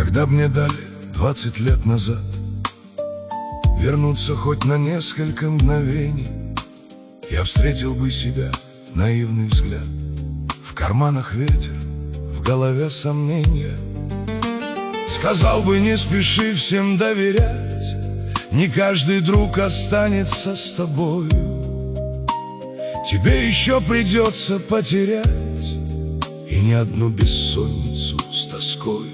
Когда б мне дали 20 лет назад вернуться хоть на несколько мгновений, я встретил бы себя, наивный взгляд, в карманах ветер, в голове сомнения. Сказал бы: не спеши всем доверять, не каждый друг останется с тобою, тебе еще придется потерять и не одну бессонницу с тоскою.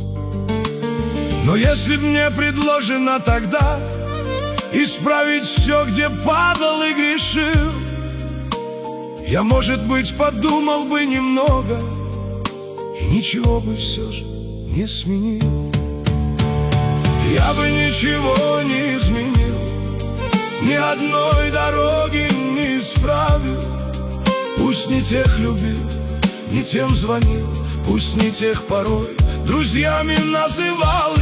Но если б мне предложено тогда исправить все, где падал и грешил, я, может быть, подумал бы немного и ничего бы все же не сменил. Я бы ничего не изменил, ни одной дороги не исправил. Пусть не тех любил, не тем звонил, пусть не тех порой друзьями называл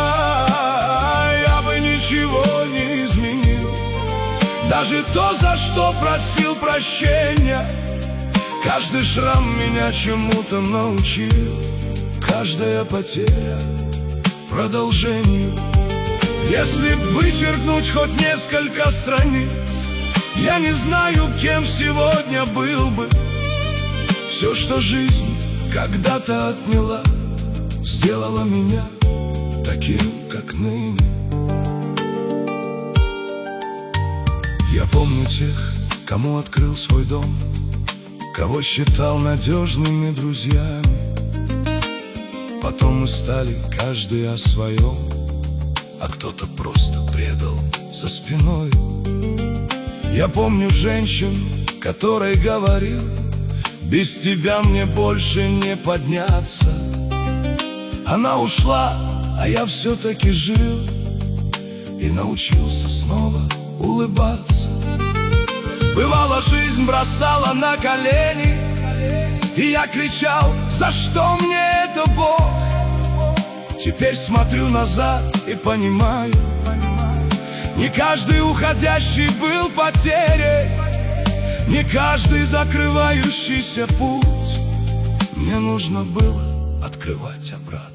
я бы ничего не изменил, даже то, за что просил прощения. Каждый шрам меня чему-то научил, каждая потеря продолжению. Если б вычеркнуть хоть несколько страниц, я не знаю, кем сегодня был бы. Все, что жизнь когда-то отняла, сделала меня таким, как ныне. Я помню тех, кому открыл свой дом, кого считал надежными друзьями. Потом мы стали каждый о своем, а кто-то просто предал за спиной. Я помню женщин, которой говорил: без тебя мне больше не подняться. Она ушла, а я все-таки жил и научился снова улыбаться. Бывало, жизнь бросала на колени, и я кричал: за что мне это, Бог? Теперь смотрю назад и понимаю, не каждый уходящий был потерей, не каждый закрывающийся путь мне нужно было открывать обратно.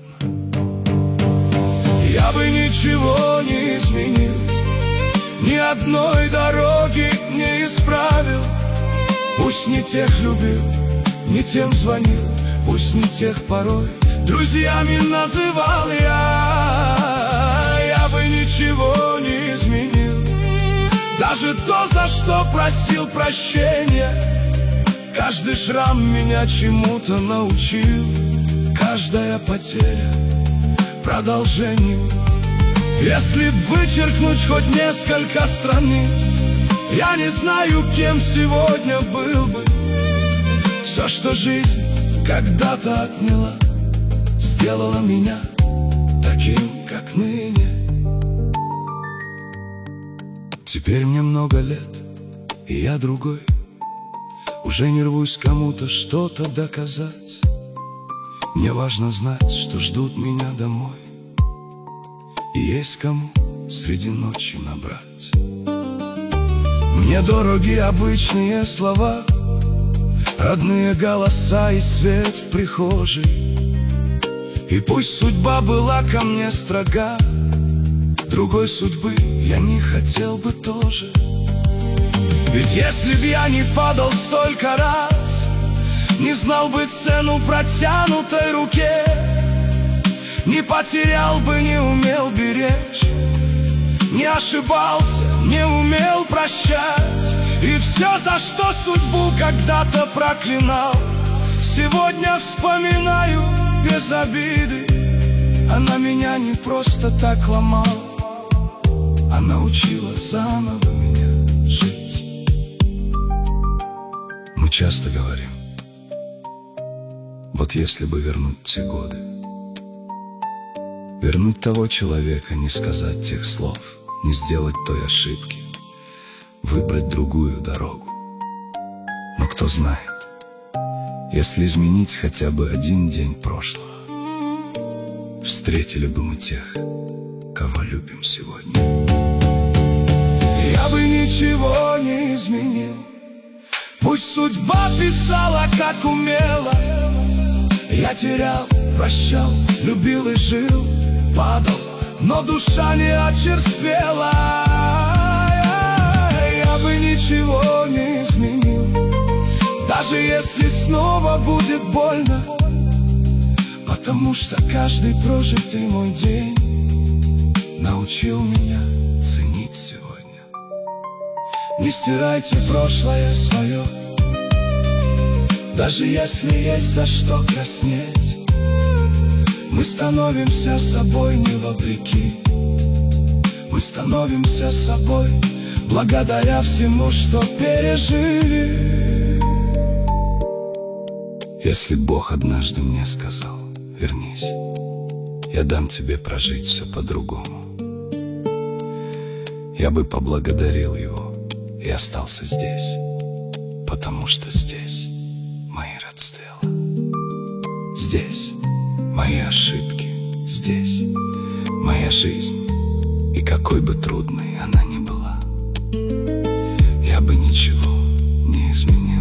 Я бы ничего не изменил, ни одной дороги не исправил. Пусть не тех любил, не тем звонил, пусть не тех порой друзьями называл я бы ничего не изменил, даже то, за что просил прощения. Каждый шрам меня чему-то научил, каждая потеря продолжению. Если б вычеркнуть хоть несколько страниц, я не знаю, кем сегодня был бы. Все, что жизнь когда-то отняла, сделала меня таким, как ныне. Теперь мне много лет, и я другой. Уже не рвусь кому-то что-то доказать. Мне важно знать, что ждут меня домой, и есть кому среди ночи набрать. Мне дороги обычные слова, родные голоса и свет в прихожей. И пусть судьба была ко мне строга, другой судьбы я не хотел бы тоже. Ведь если б я не падал столько раз, не знал бы цену протянутой руке, не потерял бы, не умел беречь, не ошибался, не умел прощать. И все, за что судьбу когда-то проклинал, сегодня вспоминаю без обиды. Она меня не просто так ломала, она учила заново меня жить. Мы часто говорим: вот если бы вернуть те годы, вернуть того человека, не сказать тех слов, не сделать той ошибки, выбрать другую дорогу. Но кто знает, если изменить хотя бы один день прошлого, встретили бы мы тех, кого любим сегодня. Я бы ничего не изменил, пусть судьба писала, как умела. Я терял, Прощал, любил и жил, падал, но душа не очерствела. Я бы ничего не изменил, даже если снова будет больно, потому что каждый прожитый мой день научил меня ценить сегодня. Не стирайте прошлое свое, даже если есть за что краснеть. Мы становимся собой не вопреки, мы становимся собой благодаря всему, что пережили. Если Бог однажды мне сказал: вернись, я дам тебе прожить все по-другому, я бы поблагодарил Его и остался здесь, потому что здесь мои родства, здесь мои ошибки, здесь моя жизнь, и какой бы трудной она ни была, я бы ничего не изменил.